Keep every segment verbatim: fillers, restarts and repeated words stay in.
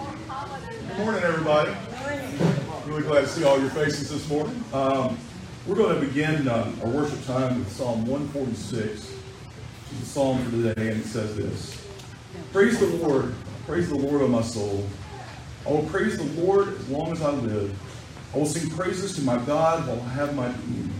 Good morning, everybody. Really glad to see all your faces this morning. Um, we're going to begin uh, our worship time with Psalm one forty-six, which is a psalm for today, and it says this: Praise the Lord, praise the Lord, O my soul. I will praise the Lord as long as I live. I will sing praises to my God while I have my being.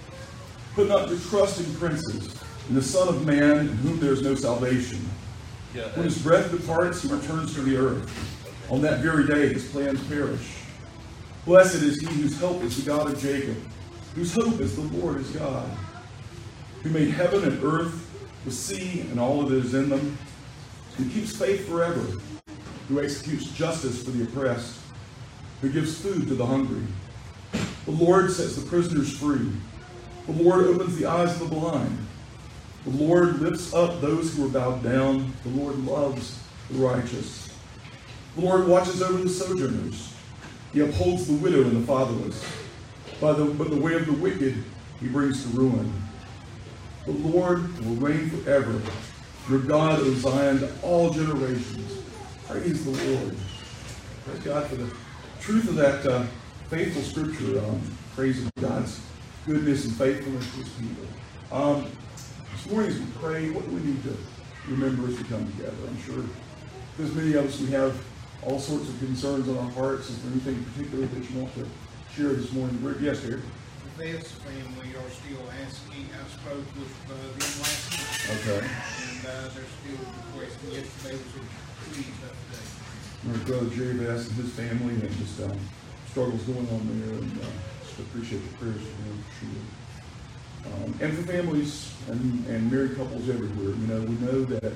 Put not your trust in princes, in the Son of Man, in whom there is no salvation. Yeah. When his breath departs, he returns to the earth. On that very day, his plans perish. Blessed is he whose help is the God of Jacob, whose hope is the Lord his God, who made heaven and earth, the sea, and all that is in them, who keeps faith forever, who executes justice for the oppressed, who gives food to the hungry. The Lord sets the prisoners free. The Lord opens the eyes of the blind. The Lord lifts up those who are bowed down. The Lord loves the righteous. The Lord watches over the sojourners. He upholds the widow and the fatherless. By the, but the way of the wicked he brings to ruin. The Lord will reign forever. Your God, O Zion, to all generations. Praise the Lord. Praise God for the truth of that uh, faithful scripture. Um, praising God's goodness and faithfulness to his people. Um, this morning as we pray, what do we need to remember as we come together? I'm sure there's many of us, we have all sorts of concerns on our hearts. Is there anything particular that you want to share this morning? Yes, dear. The Vance family are still asking. I spoke with uh, them last night. Okay. And uh, they're still requesting. Yesterday was a pretty tough day. My brother Jerry Bass and his family, and just um, struggles going on there, and uh, just appreciate the prayers for them for sure. Um, and for families and, and married couples everywhere, you know, we know that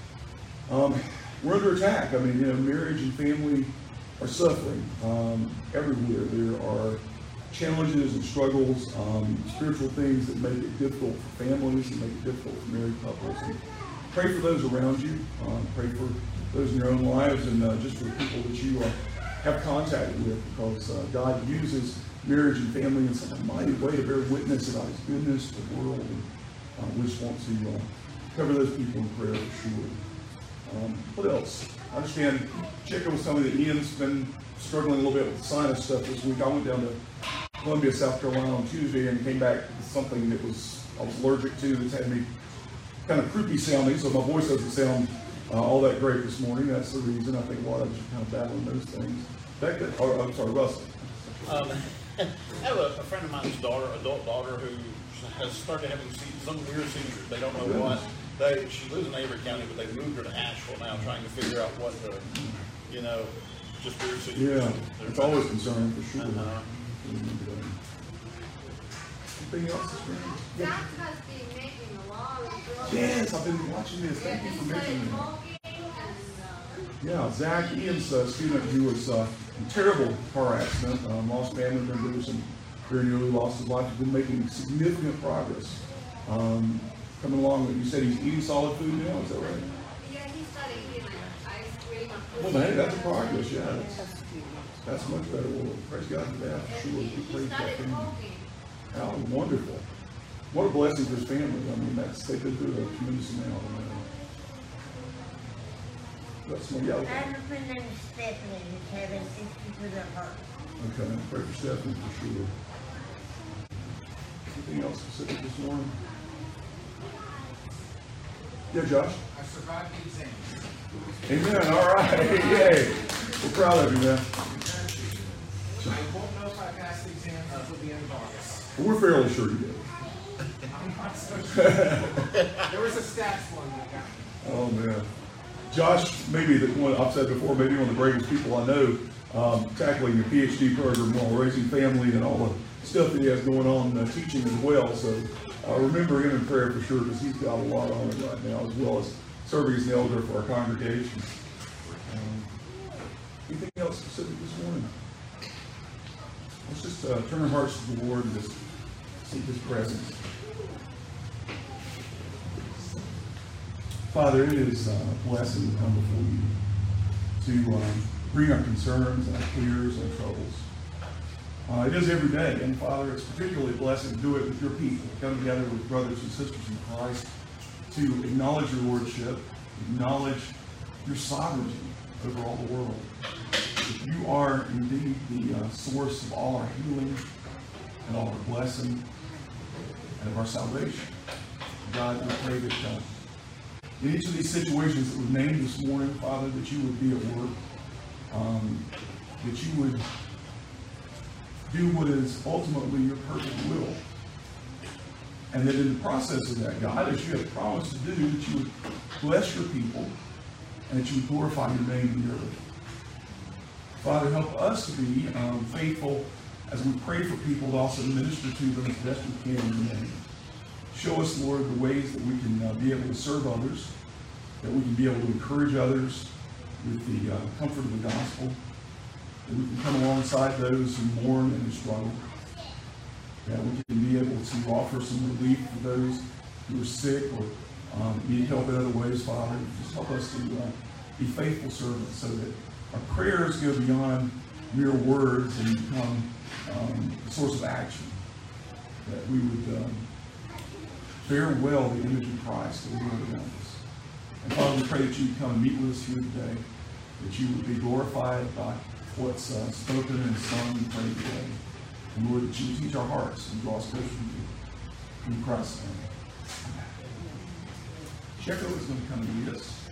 um, we're under attack. I mean, you know, marriage and family are suffering um, everywhere. There are challenges and struggles, um, spiritual things that make it difficult for families and make it difficult for married couples. And pray for those around you. Um, pray for those in your own lives, and uh, just for the people that you uh, have contact with, because uh, God uses marriage and family in such a mighty way to bear witness about his goodness to the world. And uh, we just want to uh, cover those people in prayer for sure. Um, what else? I understand Jacob was telling me that Ian's been struggling a little bit with the sinus stuff this week. I went down to Columbia, South Carolina on Tuesday and came back with something that was I was allergic to, that's had me kind of croupy sounding, so my voice doesn't sound uh, all that great this morning. That's the reason. I think a lot of us are kind of battling those things. Back then, oh, I'm sorry, Russell. Um, I have a, a friend of mine's daughter, adult daughter, who has started having some weird seizures. They don't know what. They, she lives in Avery County, but they moved her to Asheville now, trying to figure out what the, you know, just weird seizures. Yeah, it's always concerning for sure. Uh-huh. Anything else this morning? Zach must be making a lot of drugs. Yes, I've been watching this. Thank you for mentioning that. Yeah, Zach, Ian's uh, student who was uh, in a terrible car accident, um, lost family members, and very nearly lost his life. He's been making significant progress. Um, coming along, you said he's eating solid food now, is that right? Yeah, he started eating like ice cream and Well, man, that's a progress, yeah. That's, that's much better. Well, praise God for that, for sure. He, he Praise God started for him. smoking. How wonderful. What a blessing for his family. I mean, that's, they've been through a tremendous amount. That's my yellow. I have a friend named Stephanie who's having issues with her heart. Okay, pray for Stephanie for sure. Anything else specific this morning? Yeah, Josh? I survived the exam. Amen. All right. Yay. We're proud of you, man. I won't know if I passed the exam until the end of August. We're fairly sure you did. I'm not so sure. There was a stats one that got me. Oh, man. Josh, maybe the one I've said before, maybe one of the bravest people I know, um, tackling the PhD program while raising family and all the stuff that he has going on, uh, teaching as well. So uh, remember him in prayer for sure, because he's got a lot on it right now, as well as serving as an elder for our congregation. Um, anything else specific this morning? Let's just uh, turn our hearts to the Lord and just seek his presence. Father, it is a blessing to come before you, to um, bring our concerns and our fears and troubles. Uh, it is every day, and Father, it's particularly a blessing to do it with your people, to come together with brothers and sisters in Christ, to acknowledge your lordship, acknowledge your sovereignty, over all the world. That you are indeed the uh, source of all our healing and all our blessing and of our salvation. God, we pray that uh, in each of these situations that we've named this morning, Father, that you would be at work, um, that you would do what is ultimately your perfect will. And that in the process of that, God, as you have promised to do, that you would bless your people and that you would glorify your name in the earth. Father, help us to be um, faithful as we pray for people, to also minister to them as best we can in your name. Show us, Lord, the ways that we can uh, be able to serve others, that we can be able to encourage others with the uh, comfort of the gospel, that we can come alongside those who mourn and who struggle, that we can be able to offer some relief for those who are sick or um, need help in other ways, Father. Just help us to uh, be faithful servants so that our prayers go beyond mere words and become um, a source of action, that we would um, bear well the image of Christ that we live around us. And Father, we pray that you would come and meet with us here today, that you would be glorified by what's uh, spoken and sung and prayed today. And Lord, that you would teach our hearts and draw us closer to you. In Christ's name. Checo is going to come and lead us.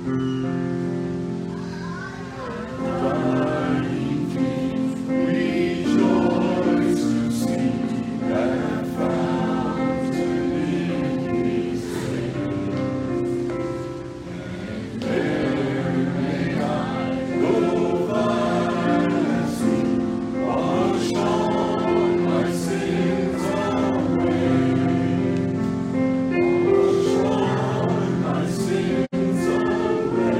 Away.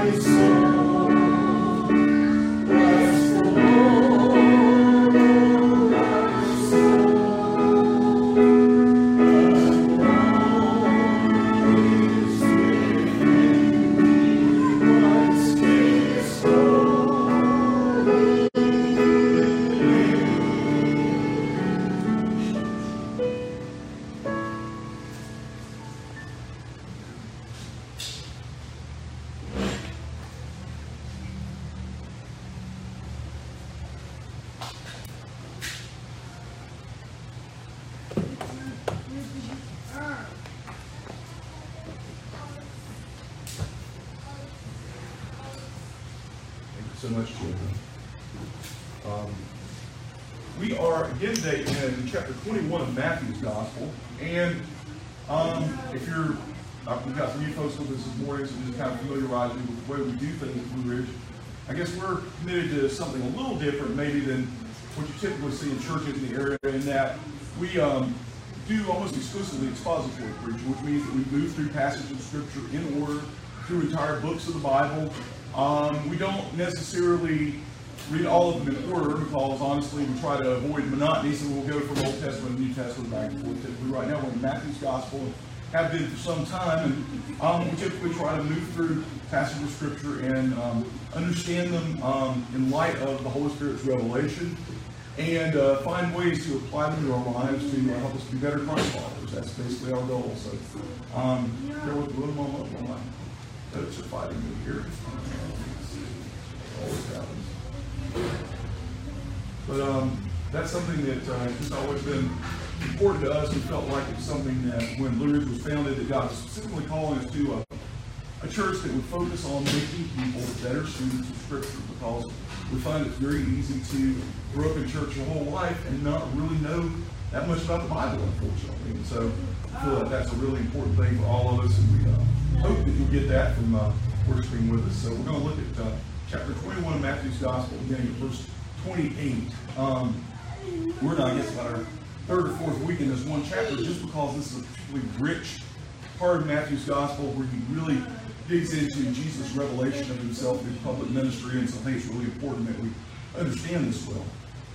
So much, children. Um, we are again today in chapter twenty-one of Matthew's Gospel, and um, if you're, uh, we've got some new folks with us this morning, so just kind of familiarize you with the way we do things at Blue Ridge. I guess we're committed to something a little different, maybe than what you typically see in churches in the area, in that we um, do almost exclusively expository preaching, which means that we move through passages of Scripture in order through entire books of the Bible. Um, we don't necessarily read all of them in order because, honestly, we try to avoid monotony, so we'll go from Old Testament and New Testament back and forth. Typically, right now, we're in Matthew's Gospel and have been for some time, and um, we typically try to move through passages of Scripture and um, understand them um, in light of the Holy Spirit's revelation, and uh, find ways to apply them to our lives to uh, help us be better Christ followers. That's basically our goal. So, um, bear with me a little moment while my notes are fighting me here. Always happens. But um, that's something that uh, has just always been important to us. We felt like it was something that when Blue Ridge was founded, that God was specifically calling us to a, a church that would focus on making people better students of Scripture, because we find it's very easy to grow up in church your whole life and not really know that much about the Bible, unfortunately. And so I feel like that's a really important thing for all of us, and we uh, hope that you'll get that from uh, worshiping with us. So we're going to look at uh, chapter twenty-one of Matthew's Gospel, beginning at verse twenty-eight. Um, we're not, I guess, about our third or fourth week in this one chapter, just because this is a particularly rich part of Matthew's Gospel where he really digs into Jesus' revelation of himself in his public ministry, and so I think it's really important that we understand this well.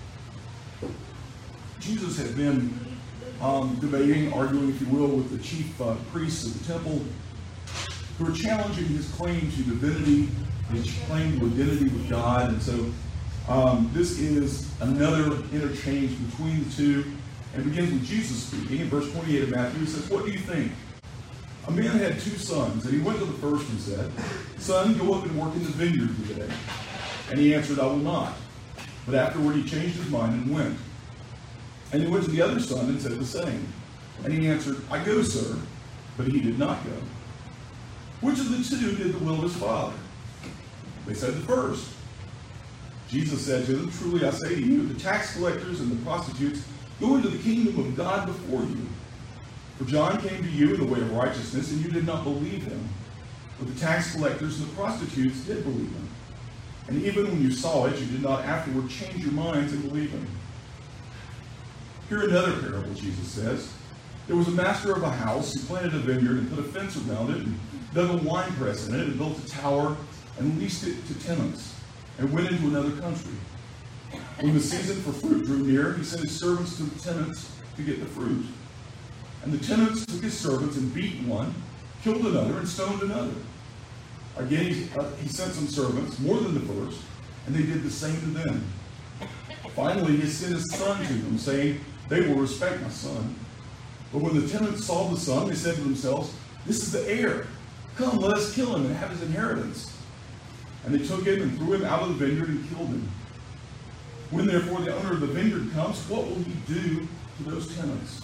Jesus had been um, debating, arguing, if you will, with the chief uh, priests of the temple, who were challenging his claim to divinity, his claim to identity with God. And so um, this is another interchange between the two, and begins with Jesus speaking. In verse twenty-eight of Matthew, he says, "What do you think? A man had two sons, and he went to the first and said, 'Son, go up and work in the vineyard today.' And he answered, 'I will not.' But afterward he changed his mind and went. And he went to the other son and said the same. And he answered, 'I go, sir.' But he did not go. Which of the two did the will of his father?' They said, 'The first.' Jesus said to them, 'Truly I say to you, the tax collectors and the prostitutes go into the kingdom of God before you. For John came to you in the way of righteousness, and you did not believe him. But the tax collectors and the prostitutes did believe him. And even when you saw it, you did not afterward change your minds and believe him.' Here another parable, Jesus says. There was a master of a house who planted a vineyard and put a fence around it, and dug a wine press in it, and built a tower, and leased it to tenants, and went into another country. When the season for fruit drew near, he sent his servants to the tenants to get the fruit. And the tenants took his servants and beat one, killed another, and stoned another. Again, he, uh, he sent some servants, more than the first, and they did the same to them. Finally, he sent his son to them, saying, 'They will respect my son.' But when the tenants saw the son, they said to themselves, 'This is the heir. Come, let us kill him and have his inheritance.' And they took him and threw him out of the vineyard and killed him. When therefore the owner of the vineyard comes, what will he do to those tenants?'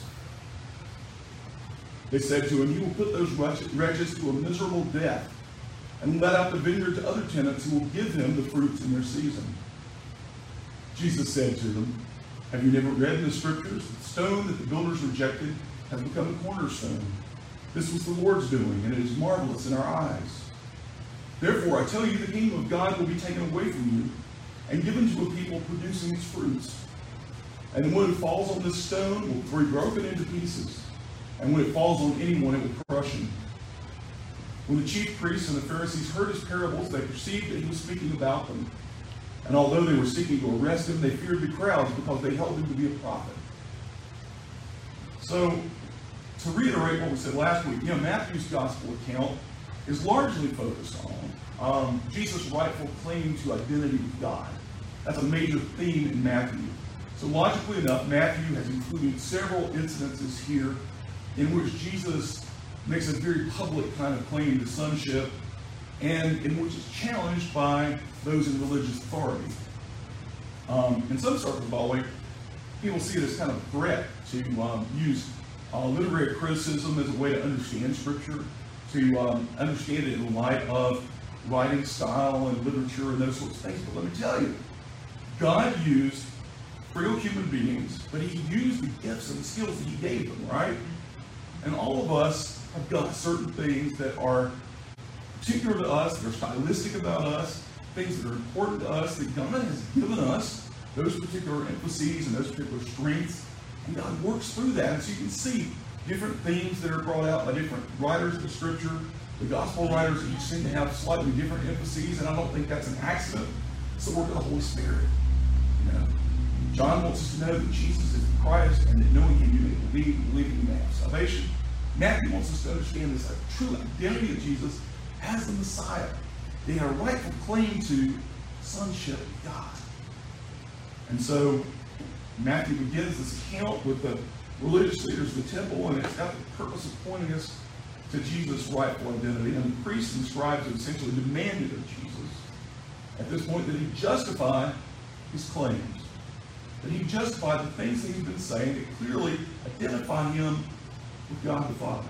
They said to him, 'He will put those wretches to a miserable death, and let out the vineyard to other tenants who will give him the fruits in their season.' Jesus said to them, 'Have you never read in the Scriptures, the stone that the builders rejected has become a cornerstone? This was the Lord's doing, and it is marvelous in our eyes. Therefore, I tell you, the kingdom of God will be taken away from you and given to a people producing its fruits. And when it falls on this stone, will be broken into pieces, and when it falls on anyone, it will crush him.' When the chief priests and the Pharisees heard his parables, they perceived that he was speaking about them. And although they were seeking to arrest him, they feared the crowds because they held him to be a prophet. So, to reiterate what we said last week, you know, Matthew's gospel account is largely focused on um, Jesus' rightful claim to identity with God. That's a major theme in Matthew. So logically enough, Matthew has included several incidences here in which Jesus makes a very public kind of claim to sonship, and in which it's challenged by those in religious authority. Um, in some circles, by the way, people see it as kind of a threat to um, use uh, literary criticism as a way to understand Scripture, to um, understand it in light of writing style and literature and those sorts of things. But let me tell you, God used real human beings, but he used the gifts and the skills that he gave them, right? And all of us have got certain things that are particular to us, that are stylistic about us, things that are important to us, that God has given us, those particular emphases and those particular strengths. And God works through that. And so you can see different themes that are brought out by different writers of the Scripture. The gospel writers each seem to have slightly different emphases, and I don't think that's an accident. It's the work of the Holy Spirit. You know, John wants us to know that Jesus is the Christ, and that knowing him you may believe, believing you may have salvation. Matthew wants us to understand this like, true identity of Jesus as the Messiah. They had a rightful claim to sonship with God. And so Matthew begins this account with the religious leaders of the temple, and it's got the purpose of pointing us to Jesus' rightful identity. And the priests and scribes have essentially demanded of Jesus at this point that he justify his claims, that he justify the things that he's been saying that clearly identify him with God the Father.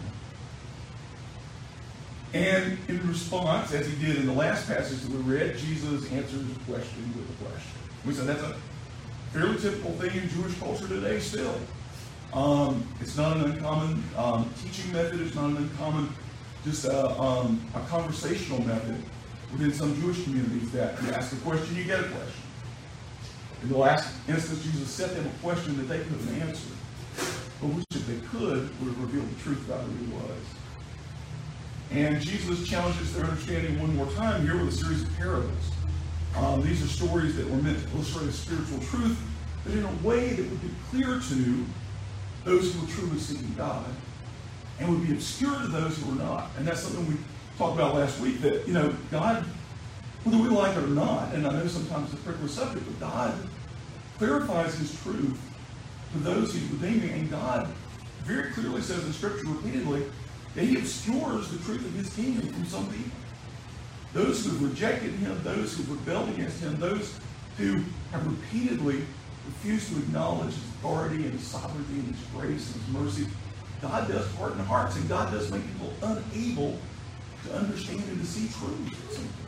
And in response, as he did in the last passage that we read, Jesus answers the question with a question. We said that's a fairly typical thing in Jewish culture today still. Um, it's not an uncommon um, teaching method. It's not an uncommon, just a, um, a conversational method within some Jewish communities that you ask a question, you get a question. In the last instance, Jesus set them a question that they couldn't answer, but which, if they could, would have revealed the truth about who he was. And Jesus challenges their understanding one more time here with a series of parables. Um, these are stories that were meant to illustrate a spiritual truth, but in a way that would be clear to those who were truly seeking God, and would be obscure to those who were not. And that's something we talked about last week, that, you know, God, whether we like it or not, and I know sometimes it's a prickly subject, but God clarifies his truth to those he's redeeming, and God very clearly says in Scripture repeatedly that he obscures the truth of his kingdom from some people. Those who have rejected him, those who have rebelled against him, those who have repeatedly refused to acknowledge his authority and his sovereignty and his grace and his mercy, God does harden hearts, and God does make people unable to understand and to see truth at some point.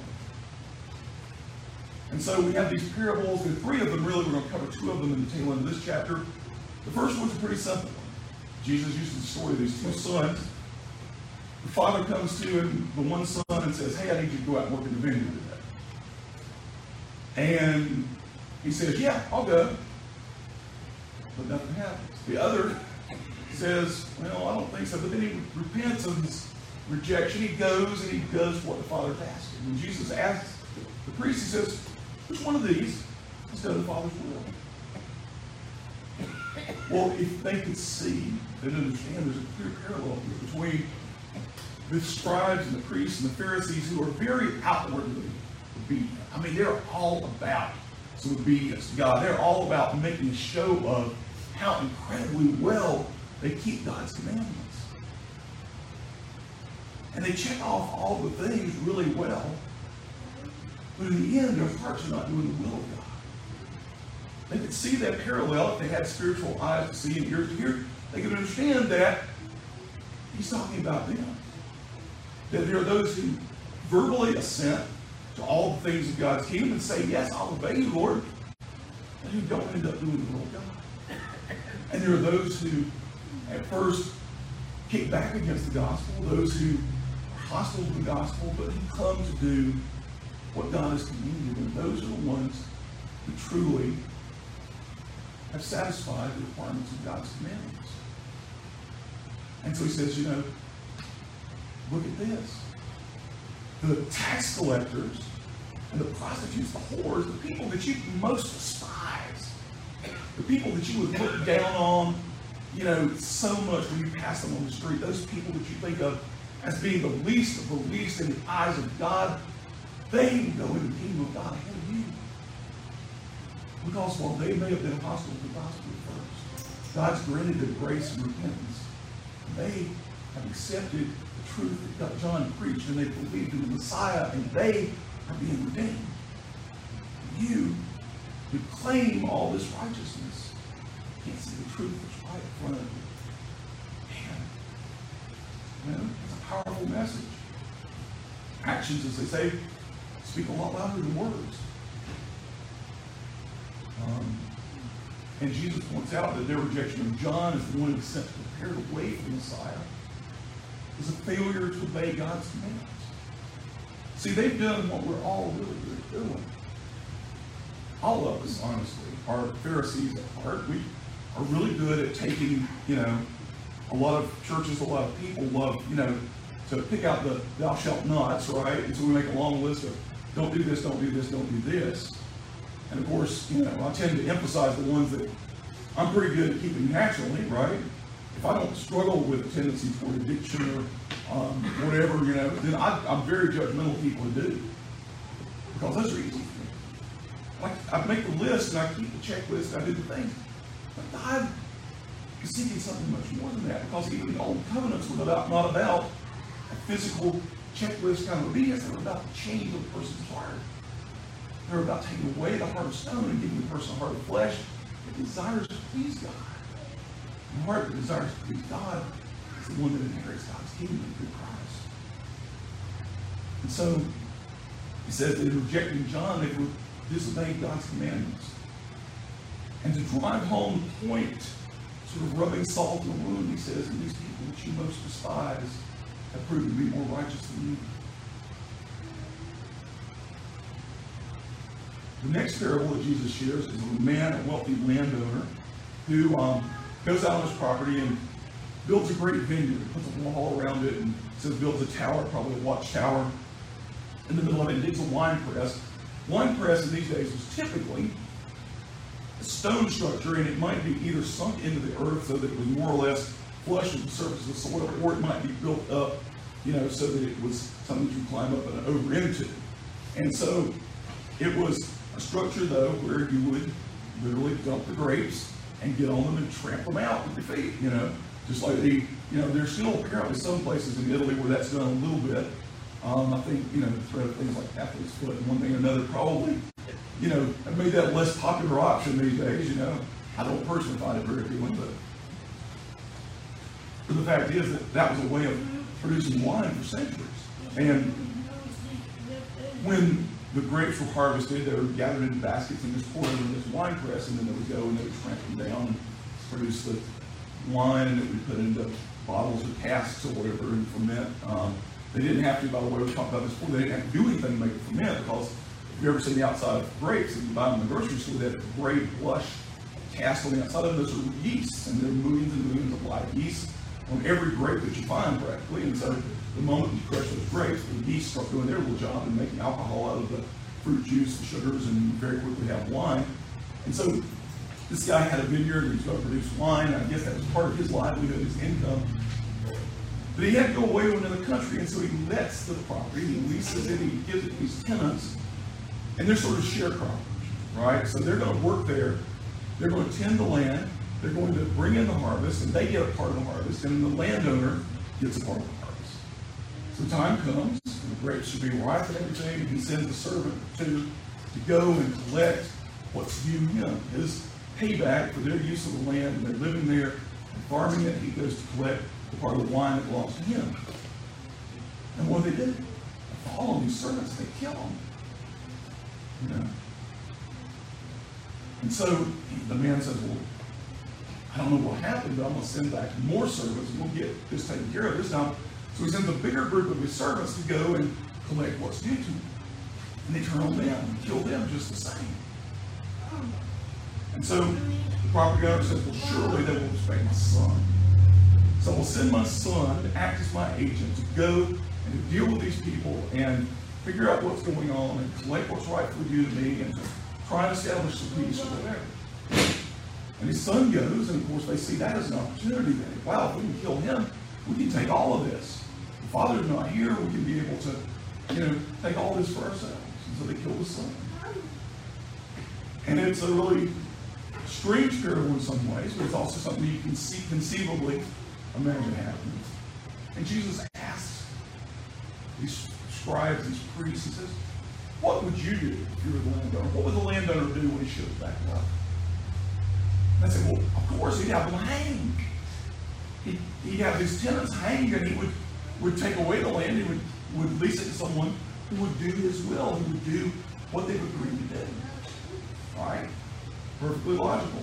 And so we have these parables, and three of them really, we're going to cover two of them in the tail end of this chapter. The first one's a pretty simple one. Jesus uses the story of these two sons. The father comes to him, the one son, and says, hey, I need you to go out and work in the vineyard today. And he says, yeah, I'll go. But nothing happens. The other says, well, I don't think so. But then he repents of his rejection. He goes and he does what the father's asked him. When Jesus asks the priest, he says, which one of these has done the Father's will? Well, if they could see, they'd understand there's a clear parallel here between the scribes and the priests and the Pharisees, who are very outwardly obedient. I mean, they're all about some obedience to God. They're all about making a show of how incredibly well they keep God's commandments. And they check off all the things really well. But in the end, their hearts are not doing the will of God. They could see that parallel if they had spiritual eyes to see and ears to hear. They could understand that he's talking about them. That there are those who verbally assent to all the things of God's kingdom and say, yes, I'll obey you, Lord, and who don't end up doing the will of God. And there are those who at first kick back against the gospel, those who are hostile to the gospel, but who come to do what God has commanded, and those are the ones who truly have satisfied the requirements of God's commandments. And so he says, you know, look at this. the tax collectors, and the prostitutes, the whores, the people that you most despise, the people that you would look down on, you know, so much when you pass them on the street, those people that you think of as being the least of the least in the eyes of God, they will go into the kingdom of God ahead of you. Because while they may have been hostile to the gospel at first, God's granted them grace and repentance. They have accepted the truth that John preached, and they believed in the Messiah, and they are being redeemed. You who claim all this righteousness can't see the truth that's right in front of you. Man, you know, it's a powerful message. Actions, as they say, speak a lot louder than words. Um, and Jesus points out that their rejection of John as the one who sent to prepare the way for the Messiah is a failure to obey God's commands. See, they've done what we're all really good at doing. All of us, honestly, are Pharisees at heart. We are really good at taking, you know, a lot of churches, a lot of people love, you know, to pick out the thou shalt nots, right? And so we make a long list of don't do this, don't do this, don't do this. And of course, you know, I tend to emphasize the ones that I'm pretty good at keeping naturally, right? If I don't struggle with a tendency toward addiction or um, whatever, you know, then I, I'm very judgmental of people who do. Because those are easy for me. Like, I make the list and I keep the checklist and I do the things. But God is seeking something much more than that. Because even the old covenants were about, not about a physical checklist kind of obedience. They were about the change of the person's heart. They were about taking away the heart of stone and giving the person a heart of flesh that desires to please God. The heart that desires to please God is the one that inherits God's kingdom through Christ. And so, he says that in rejecting John, they were disobeying God's commandments. And to drive home the point, sort of rubbing salt in the wound, he says, and these people which you most despise have proven to be more righteous than you. The next parable that Jesus shares is of a man, a wealthy landowner, who um, goes out on his property and builds a great vineyard, puts a wall around it, and says builds a tower, probably a watchtower. In the middle of it, digs a wine press. Wine press in these days was typically a stone structure, and it might be either sunk into the earth so that it was more or less flush with the surface of the soil, or it might be built up, you know, so that it was something you could climb up and over into. And so it was a structure, though, where you would literally dump the grapes and get on them and tramp them out with your feet, you know. Just like the, you know, there's still apparently some places in Italy where that's done a little bit. Um, I think, you know, the threat of things like athlete's foot and one thing or another probably, you know, have made that a less popular option these days, you know. I don't personally find it very appealing, but, but the fact is that that was a way of producing wine for centuries. And when the grapes were harvested, they were gathered into baskets and just poured into this wine press, and then they would go and they would tramp them down and produce the wine, and it would put into bottles or casks or whatever and ferment. Um, they didn't have to, by the way, we talked about this before, they didn't have to do anything to make it ferment, because if you ever seen the outside of grapes, if you buy them in the grocery store, they have a gray blush cast on the outside of them. Those are yeast, and there are millions and millions of live yeast on every grape that you find practically. And so the moment you crush those grapes, the yeast start doing their little job and making alcohol out of the fruit juice, the sugars, and you very quickly have wine. And so this guy had a vineyard and he was going to produce wine. I guess that was part of his livelihood, his income. But he had to go away to another country, and so he lets the property, he leases it, he gives it to these tenants, and they're sort of sharecroppers, right? So they're going to work there, they're going to tend the land, they're going to bring in the harvest, and they get a part of the harvest, and the landowner gets a part of the harvest. So time comes, and the grapes should be ripe and everything, and he sends a servant to, to go and collect what's due him, his payback for their use of the land, and they're living there and farming it. He goes to collect the part of the wine that belongs to him. And what do they do? They follow these servants, they kill them. You know? And so the man says, well, I don't know what happened, but I'm going to send back more servants and we'll get this taken care of this time. So he sends a bigger group of his servants to go and collect what's due to him. And they turn on them and kill them just the same. And so the property owner says, well, surely they will respect my son. So I will send my son to act as my agent, to go and to deal with these people and figure out what's going on and collect what's rightfully due to me and to try and establish some peace or whatever. And his son goes, and of course they see that as an opportunity. They think, wow, if we can kill him, we can take all of this. The father's not here, we can be able to, you know, take all this for ourselves. And so they kill the son. And it's a really strange parable in some ways, but it's also something you can see, conceivably imagine happening. And Jesus asks these scribes, these priests, he says, what would you do if you were the landowner? What would the landowner do when he shows back up? And I said, well, of course, he'd have them hanged. He'd, he'd have his tenants hanged, and he would, would take away the land. He would, would lease it to someone who would do his will, who would do what they would agree to do. All right? Perfectly logical.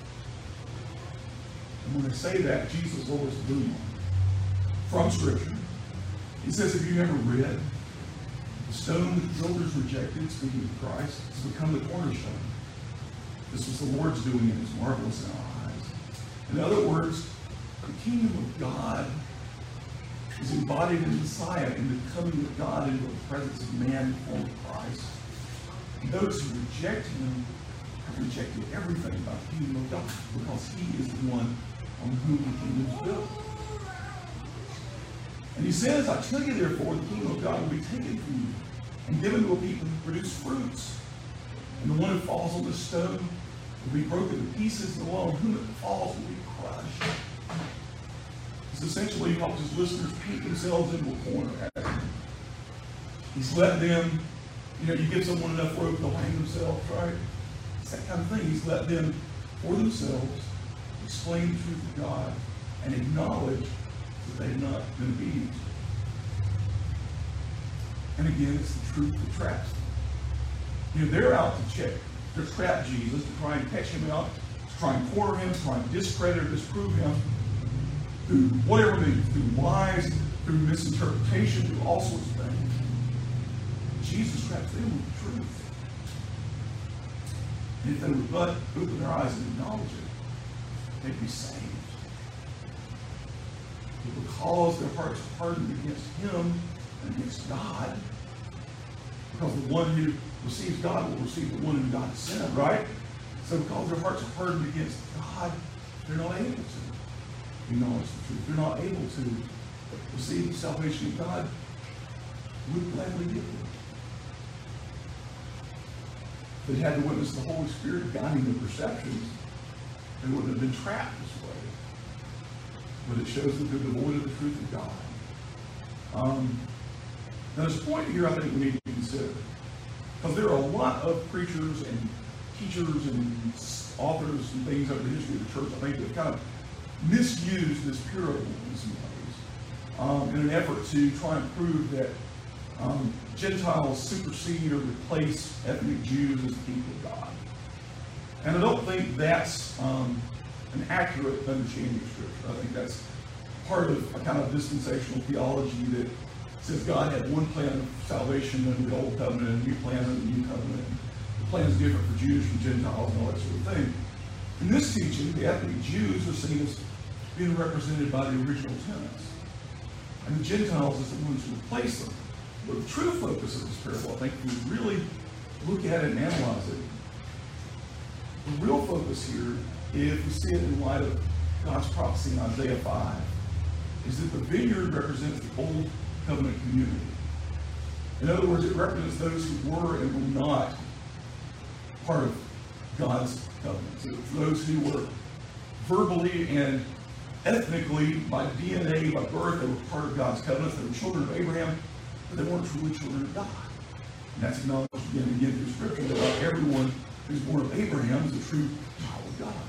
And when they say that, Jesus lowers the boom from Scripture. He says, have you ever read, the stone that the builders rejected, speaking of Christ, has become the cornerstone. This was the Lord's doing, and it's marvelous in our eyes. In other words, the kingdom of God is embodied in Messiah, in the coming of God into the presence of man in the form of Christ. And those who reject him have rejected everything about the kingdom of God, because he is the one on whom the kingdom is built. And he says, I tell you therefore, the kingdom of God will be taken from you and given to a people who produce fruits. And the one who falls on the stone will be broken to pieces, and the one on whom it falls will be crushed. He's essentially helped his listeners paint themselves into a corner. He's let them, you know, you give someone enough rope, they'll hang themselves, right? It's that kind of thing. He's let them, for themselves, explain the truth of God and acknowledge that they've not been obedient. And again, it's the truth that traps them. You know, they're out to check, to trap Jesus, to try and catch him out, to try and corner him, to try and discredit or disprove him through whatever means, through lies, through misinterpretation, through all sorts of things. Jesus traps them with the truth. And if they would but open their eyes and acknowledge it, they'd be saved. But because their hearts are hardened against him and against God, because the one who receives God will receive the one whom God has sent, right? So because their hearts are hardened against God, they're not able to acknowledge the truth. They're not able to receive the salvation of God would gladly give them. If they had to witness the Holy Spirit guiding their perceptions, they wouldn't have been trapped this way. But it shows that they're devoid of the truth of God. Um, now there's a point here I think we need to consider. Because there are a lot of preachers and teachers and authors and things over the history of the church, I think, that kind of misused this parable in some ways um, in an effort to try and prove that um, Gentiles supersede or replace ethnic Jews as the people of God. And I don't think that's um, an accurate understanding of Scripture. I think that's part of a kind of dispensational theology that says God had one plan of salvation under the Old Covenant and a new plan under the New Covenant. The plan is different for Jews from Gentiles and all that sort of thing. In this teaching, the ethnic Jews are seen as being represented by the original tenants, and the Gentiles as the ones who replace them. But the true focus of this parable, I think, if we really look at it and analyze it, the real focus here, if we see it in light of God's prophecy in Isaiah five, is that the vineyard represents the old covenant community. In other words, it represents those who were and were not part of God's covenant. So those who were verbally and ethnically, by D N A, by birth, they were part of God's covenant. They were children of Abraham, but they weren't truly children of God. And that's acknowledged again and again through Scripture, that not everyone who's born of Abraham is a true child of God.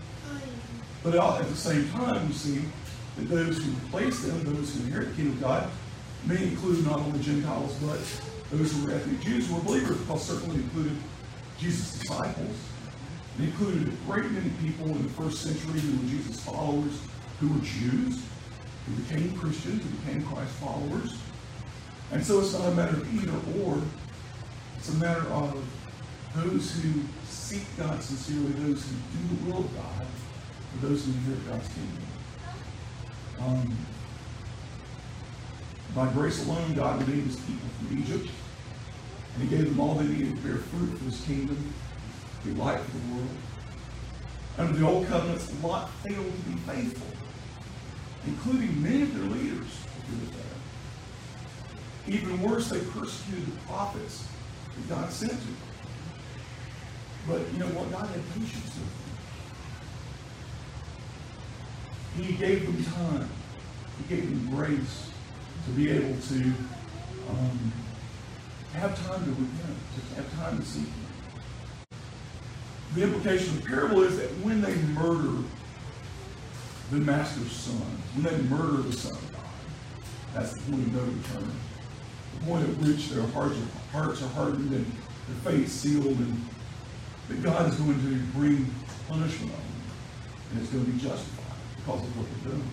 But at the same time, we see that those who replace them, those who inherit the kingdom of God, may include not only Gentiles, but those who were ethnic Jews who were believers, because certainly included Jesus' disciples. They included a great many people in the first century who were Jesus' followers, who were Jews, who became Christians, who became Christ followers. And so it's not a matter of either or. It's a matter of those who seek God sincerely, those who do the will of God, or those who inherit God's kingdom. Um, By grace alone, God redeemed his people from Egypt, and he gave them all they needed to bear fruit for his kingdom, to be light for the world. Under the old covenants, Lot failed to be faithful, including many of their leaders who did that. Even worse, they persecuted the prophets that God sent to them. But you know what? God had patience with them. He gave them time. He gave them grace to be able to um, have time to repent, to have time to seek him. The implication of the parable is that when they murder the master's son, when they murder the Son of God, that's the point of no return. The point at which their hearts are, hearts are hardened and their faith sealed, and that God is going to bring punishment on them, and it's going to be justified because of what they're doing.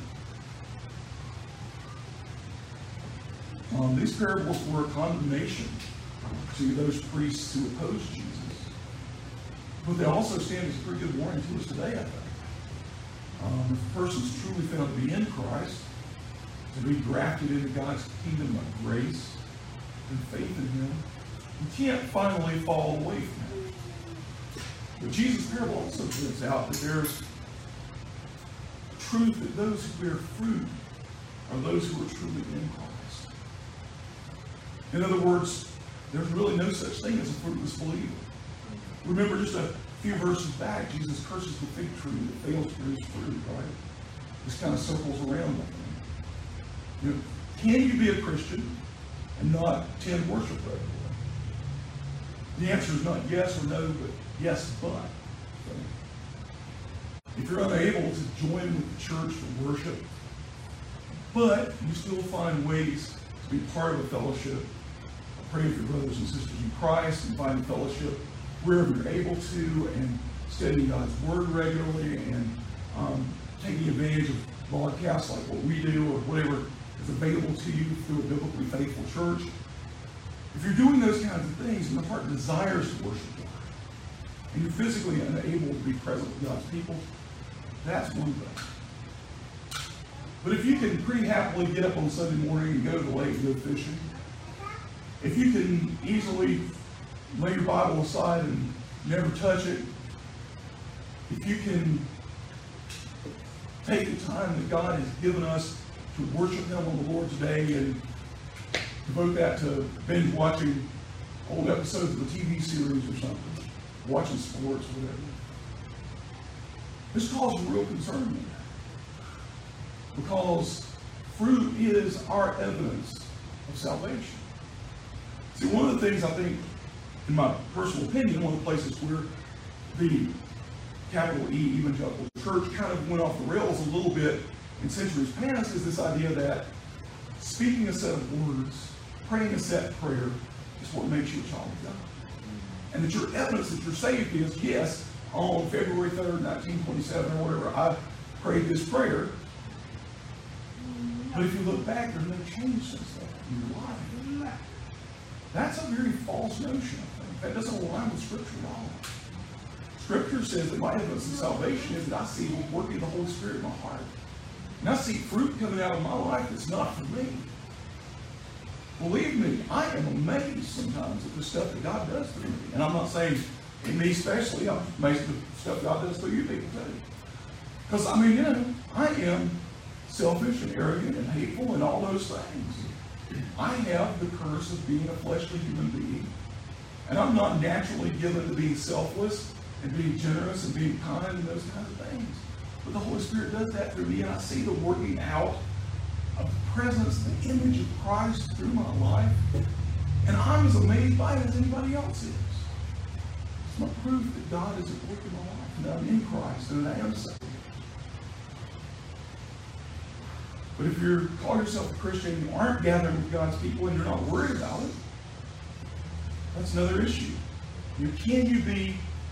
Um, these parables were a condemnation to those priests who opposed Jesus. But they also stand as a pretty good warning to us today, I think. Um, if a person's truly found to be in Christ, to be grafted into God's kingdom of grace and faith in him, you can't finally fall away from him. But Jesus' parable also points out that there's truth that those who bear fruit are those who are truly in Christ. In other words, there's really no such thing as a fruitless believer. Remember, just a few verses back, Jesus curses the fig tree that fails to produce fruit, right? This kind of circles around that thing. You know, can you be a Christian and not attend worship regularly? The answer is not yes or no, but yes, but. Okay? If you're unable to join with the church for worship, but you still find ways to be part of a fellowship, praying for your brothers and sisters in Christ and finding fellowship wherever you're able to, and studying God's Word regularly, and um, taking advantage of broadcasts like what we do or whatever is available to you through a biblically faithful church. If you're doing those kinds of things and your heart desires to worship God, and you're physically unable to be present with God's people, that's one thing. But if you can pretty happily get up on Sunday morning and go to the lake and go fishing, if you can easily lay your Bible aside and never touch it, if you can take the time that God has given us to worship him on the Lord's Day and devote that to binge watching old episodes of a T V series or something, watching sports, whatever, this causes real concern in that. Because fruit is our evidence of salvation. See, one of the things I think, in my personal opinion, one of the places where the capital E evangelical church kind of went off the rails a little bit in centuries past is this idea that speaking a set of words, praying a set prayer is what makes you a child of God. And that your evidence that you're saved is, yes, on February third, nineteen twenty-seven or whatever, I prayed this prayer. But if you look back, there's no change since then in your life. That's a very false notion, I think. That doesn't align with Scripture at all. Scripture says that my evidence of salvation is that I see the working of the Holy Spirit in my heart. And I see fruit coming out of my life that's not for me. Believe me, I am amazed sometimes at the stuff that God does through me. And I'm not saying in me especially, I'm amazed at the stuff God does through you people too. Because, I mean, you know, I am selfish and arrogant and hateful and all those things. I have the curse of being a fleshly human being. And I'm not naturally given to being selfless and being generous and being kind and those kinds of things. But the Holy Spirit does that through me, and I see the working out of the presence, the image of Christ through my life. And I'm as amazed by it as anybody else is. It's my proof that God is at work in my life, and that I'm in Christ, and that I am saved. But if you call yourself a Christian and you aren't gathering with God's people and you're not worried about it, that's another issue. You know, can you be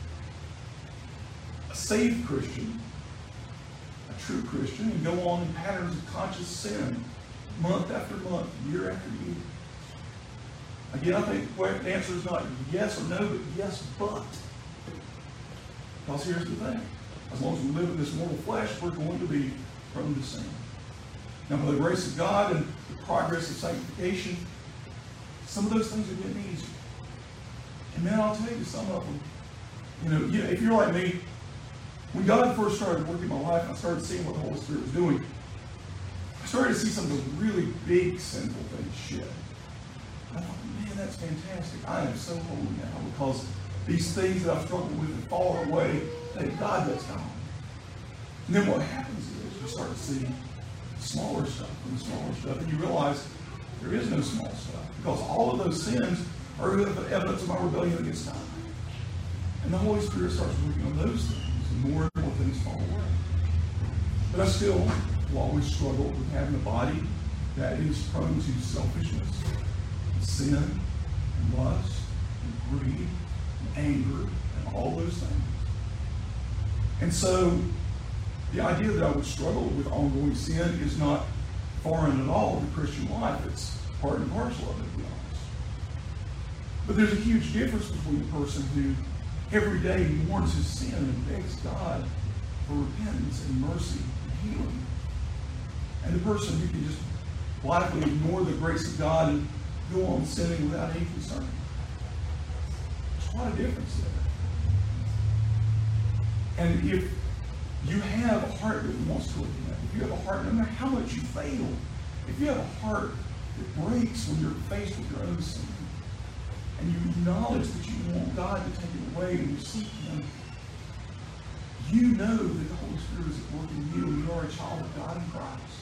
a saved Christian, a true Christian, and go on in patterns of conscious sin month after month, year after year? Again, I think the answer is not yes or no, but yes, but. Because here's the thing. As long as we live in this mortal flesh, we're going to be prone to sin. Now, by the grace of God and the progress of sanctification, some of those things are getting easier. And man, I'll tell you, some of them, you know, you know, if you're like me, when God first started working in my life and I started seeing what the Holy Spirit was doing, I started to see some of those really big sinful things shed. And I thought, man, that's fantastic. I am so holy now because these things that I've struggled with have fallen away. Thank God that's gone. And then what happens is you start to see smaller stuff and smaller stuff, and you realize there is no small stuff because all of those sins are evidence of my rebellion against God. And the Holy Spirit starts working on those things, and more and more things fall away. But I still will always struggle with having a body that is prone to selfishness, sin, and lust, and greed, and anger, and all those things. And so, the idea that I would struggle with ongoing sin is not foreign at all to Christian life. It's part and parcel of it, to be honest. But there's a huge difference between the person who every day mourns his sin and begs God for repentance and mercy and healing, and the person who can just blithely ignore the grace of God and go on sinning without any concern. There's quite a difference there. And if you have a heart that wants to repent, if you have a heart, no matter how much you fail, if you have a heart that breaks when you're faced with your own sin, and you acknowledge that you want God to take it away and you seek Him, you know that the Holy Spirit is at work in you and you are a child of God in Christ.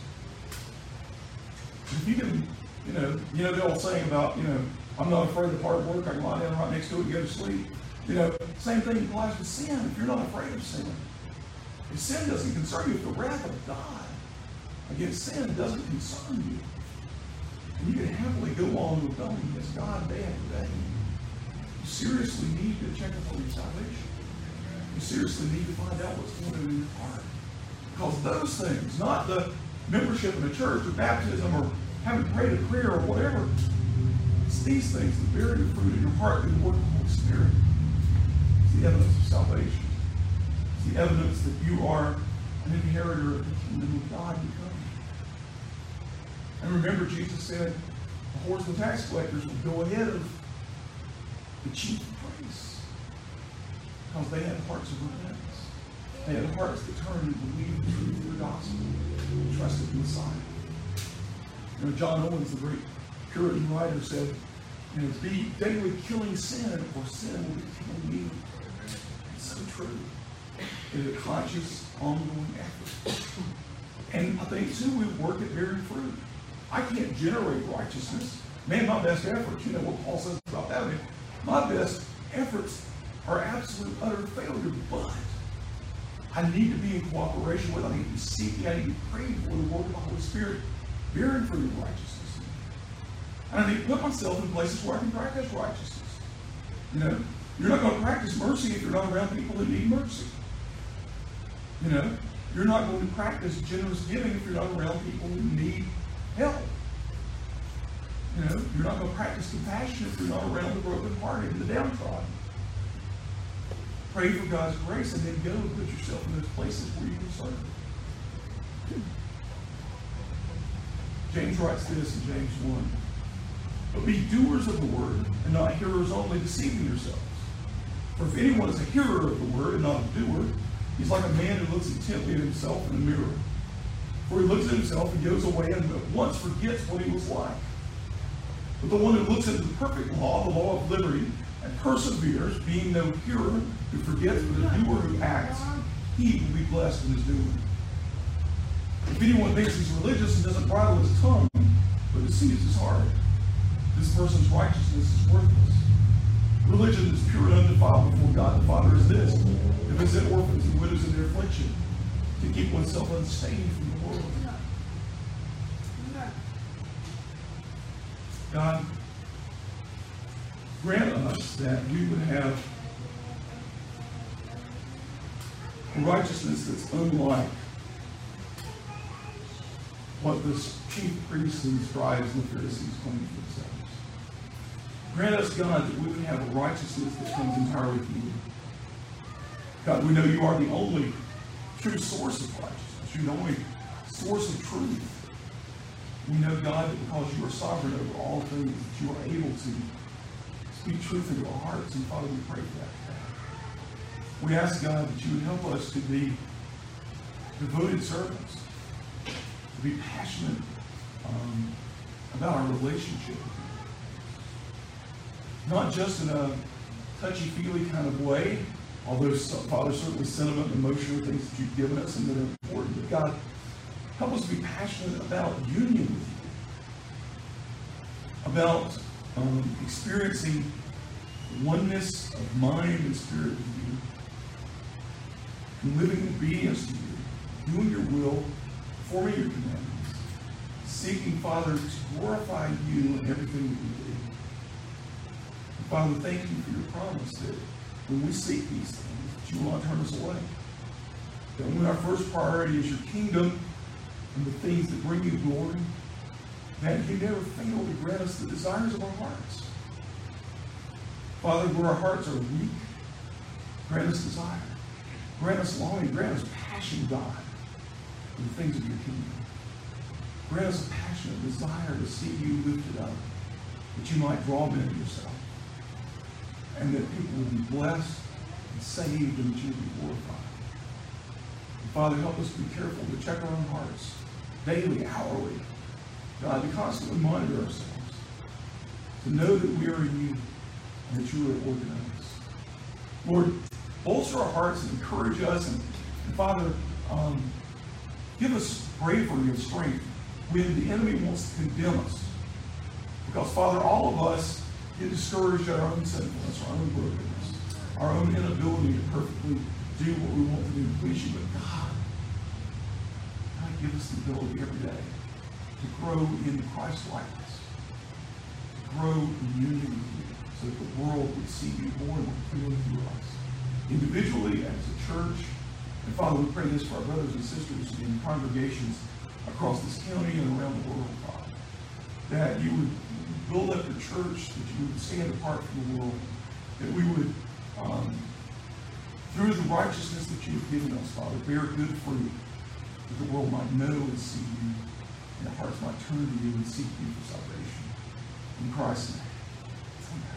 If you can, you know, you know the old saying about, you know, I'm not afraid of hard work, I can lie down right next to it and go to sleep. You know, same thing applies with sin. If you're not afraid of sin, if sin doesn't concern you, if the wrath of God against sin doesn't concern you, and you can happily go on rebelling against God day after day, you seriously need to check up on your salvation. You seriously need to find out what's going on in your heart. Because those things, not the membership in a church or baptism or having prayed a prayer or whatever, it's these things that bear the fruit in your heart through the work of the Holy Spirit. It's the evidence of salvation. It's the evidence that you are an inheritor of the kingdom of God to come. And remember, Jesus said, the whores and tax collectors would go ahead of the chief priests because they had hearts of repentance. They had hearts that turned and believed the truth of the gospel and trusted the Messiah. You know, John Owens, the great Puritan writer, said, you know, be daily killing sin, or sin will be killing you. It's so true. It is a conscious, ongoing effort. And I think, too, we work at bearing fruit. I can't generate righteousness. Man, my best efforts, you know what Paul says about that. I mean, my best efforts are absolute, utter failure, but I need to be in cooperation with, I need to be seeking, I need to be praying for the work of the Holy Spirit, bearing fruit of righteousness. And I need to put myself in places where I can practice righteousness. You know, you're not going to practice mercy if you're not around people who need mercy. You know, you're not going to practice generous giving if you're not around people who need help. You know, you're not going to practice compassion if you're not around the brokenhearted and the downtrodden. Pray for God's grace and then go and put yourself in those places where you can serve. James writes this in James one. But be doers of the word and not hearers only, deceiving yourselves. For if anyone is a hearer of the word and not a doer, he's like a man who looks intently at himself in a mirror. For he looks at himself and goes away and at once forgets what he was like. But the one who looks into the perfect law, the law of liberty, and perseveres, being no hearer who forgets, but a doer who acts, he will be blessed in his doing. If anyone thinks he's religious and doesn't bridle his tongue, but deceives his heart, this person's righteousness is worthless. Religion is pure and undefiled before God the Father is this: to visit orphans and widows in their affliction, to keep oneself unstained from the world. God, grant us that we would have a righteousness that's unlike what the chief priests and scribes and the Pharisees claim for themselves. Grant us, God, that we would have a righteousness that comes entirely from you. God, we know you are the only true source of righteousness. You're the only source of truth. We know, God, that because you are sovereign over all things, that you are able to speak truth into our hearts. And Father, we pray for that today. We ask, God, that you would help us to be devoted servants, to be passionate um, about our relationship with you. Not just in a touchy-feely kind of way, although, Father, certainly sentiment and emotion are things that you've given us and that are important. But God, help us to be passionate about union with you, about um, experiencing oneness of mind and spirit with you, and living in obedience to you, doing your will, performing your commandments, seeking, Father, to glorify you in everything that we do. And Father, thank you for your promise that when we seek these things, that you will not turn us away. That when our first priority is your kingdom and the things that bring you glory, that you never fail to grant us the desires of our hearts. Father, where our hearts are weak, grant us desire. Grant us longing, grant us passion, God, for the things of your kingdom. Grant us a passionate desire to see you lifted up, that you might draw men to yourself, and that people will be blessed and saved, and that you will be glorified. And Father, help us be careful to check our own hearts daily, hourly, God, to constantly monitor ourselves, to know that we are in you and that you are at work in us. Lord, bolster our hearts and encourage us, and, and Father, um, give us bravery and strength when the enemy wants to condemn us. Because, Father, all of us get discouraged at our own sinfulness, our own brokenness, our own inability to perfectly do what we want to do to please you. But God, God, give us the ability every day to grow in Christ likeness, to grow in union with you, so that the world would see you more and more clearly through us, individually as a church. And Father, we pray this for our brothers and sisters in congregations across this county and around the world, Father, that you would build up your church, that you would stand apart from the world, that we would, um, through the righteousness that you have given us, Father, bear good fruit, that the world might know and see you, and the hearts might turn to you and seek you for salvation. In Christ's name. Amen.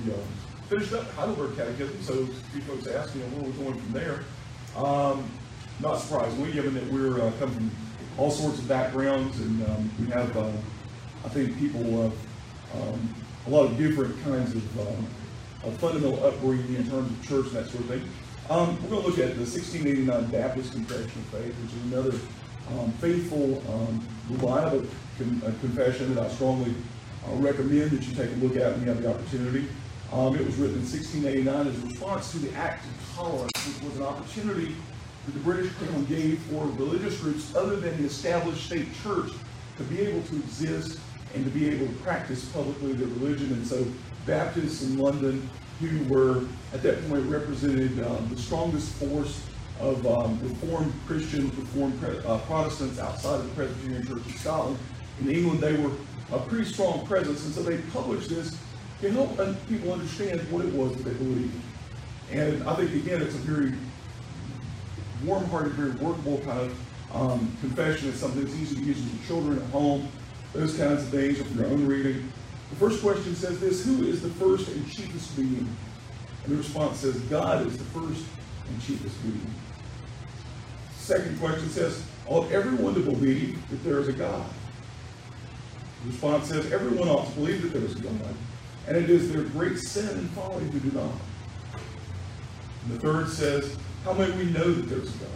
we uh, finished up Heidelberg Catechism, so a few folks asked, you know, where we're going from there. Um, not surprisingly, given that we're uh, coming from all sorts of backgrounds, and um, we have, uh, I think, people of um, a lot of different kinds of, um, of fundamental upbringing in terms of church and that sort of thing. Um, we're going to look at the sixteen eighty-nine Baptist Confession of Faith, which is another um, faithful, um, reliable con- uh, confession that I strongly uh, recommend that you take a look at when you have the opportunity. Um, it was written in sixteen eighty-nine as a response to the Act of Tolerance, which was an opportunity that the British Crown gave for religious groups other than the established state church to be able to exist and to be able to practice publicly their religion. And so Baptists in London, who were at that point represented um, the strongest force of um, Reformed Christians, Reformed uh, Protestants outside of the Presbyterian Church of Scotland. In England, they were a pretty strong presence, and so they published this to help people understand what it was that they believed. And I think, again, it's a very warm-hearted, very workable kind of um, confession. It's something that's easy to use with your children at home, those kinds of things, or for your own reading. The first question says this: who is the first and chiefest being? And the response says, God is the first and chiefest being. Second question says, ought everyone to believe that there is a God? The response says, everyone ought to believe that there is a God, and it is their great sin and folly who do not. And the third says, how may we know that there is a God?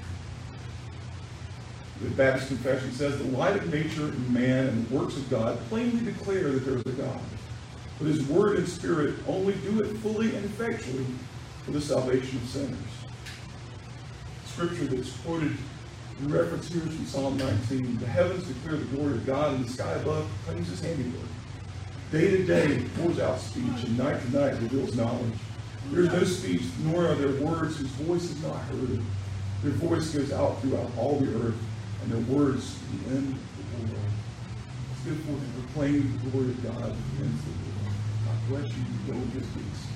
The Baptist Confession says, the light of nature and man and the works of God plainly declare that there is a God. But his word and spirit only do it fully and effectually for the salvation of sinners. Scripture that's quoted in reference here is from Psalm nineteen. The heavens declare the glory of God, and the sky above proclaims his handiwork. Day to day pours out speech, and night to night reveals knowledge. There is no speech, nor are there words whose voice is not heard. Their voice goes out throughout all the earth, and their words to the end of the world. It's good for them to proclaim the glory of God to the ends of the world. God bless you. Go in his peace.